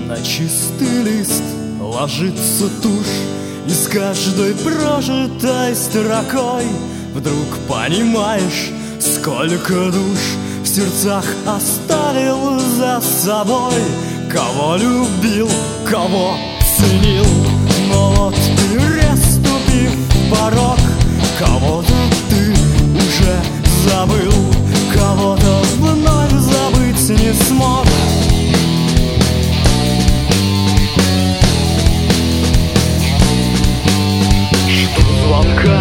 На чистый лист ложится тушь, и с каждой прожитой строкой вдруг понимаешь, сколько душ в сердцах оставил за собой. Кого любил, кого ценил, но вот переступив порог, кого-то ты уже забыл, кого-то вновь забыть не смог. Звонка,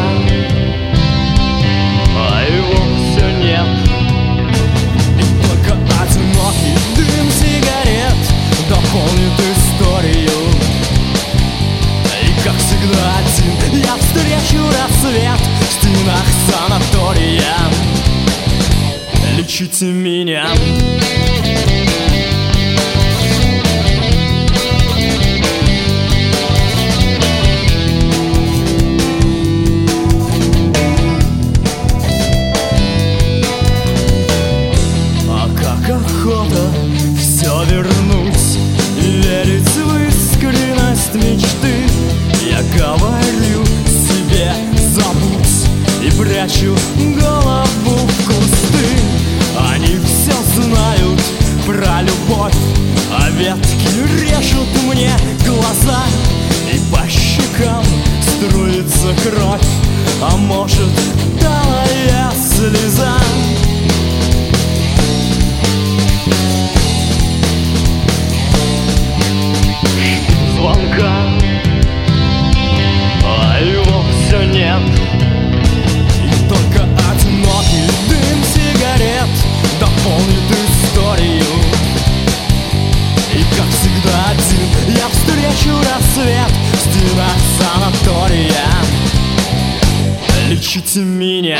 а его все нет, и только одинокий дым сигарет дополнит историю. И как всегда один я встречу рассвет в стенах санатория. Лечите меня. Охота все вернуть и верить в искренность мечты. Я говорю себе забудь и прячу голову в кусты. Они все знают про любовь, а ветки режут мне глаза, и по щекам струится кровь, а может талая слеза. Звонка, а его все нет, и только одинокий дым сигарет дополнит историю. И как всегда один я встречу рассвет в стенах санатория. Лечите меня.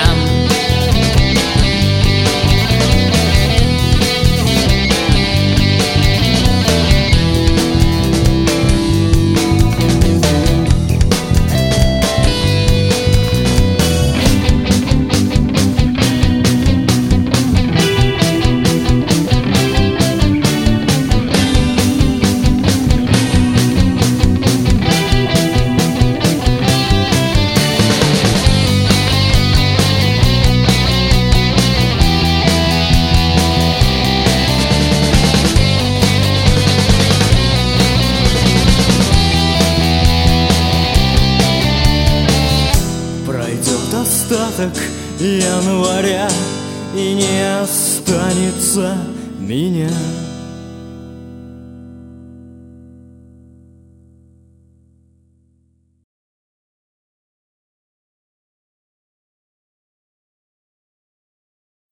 Остаток января, и не останется меня.